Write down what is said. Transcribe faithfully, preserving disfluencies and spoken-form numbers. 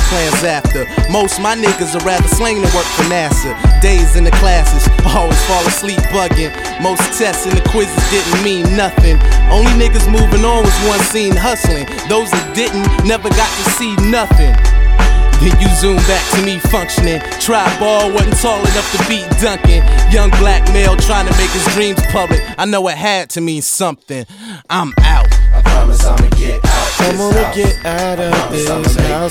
plans after. Most my niggas are rather slang than work for NASA. Days in the classes, always fall asleep bugging. Most tests and the quizzes didn't mean nothing. Only niggas moving on was one seen hustling. Those that didn't never got to see nothing. Then you zoom back to me functioning. Tri-ball wasn't tall enough to beat Duncan. Young black male trying to make his dreams public. I know it had to mean something. I'm out. I promise I'ma get out. I'm gonna get out of this house.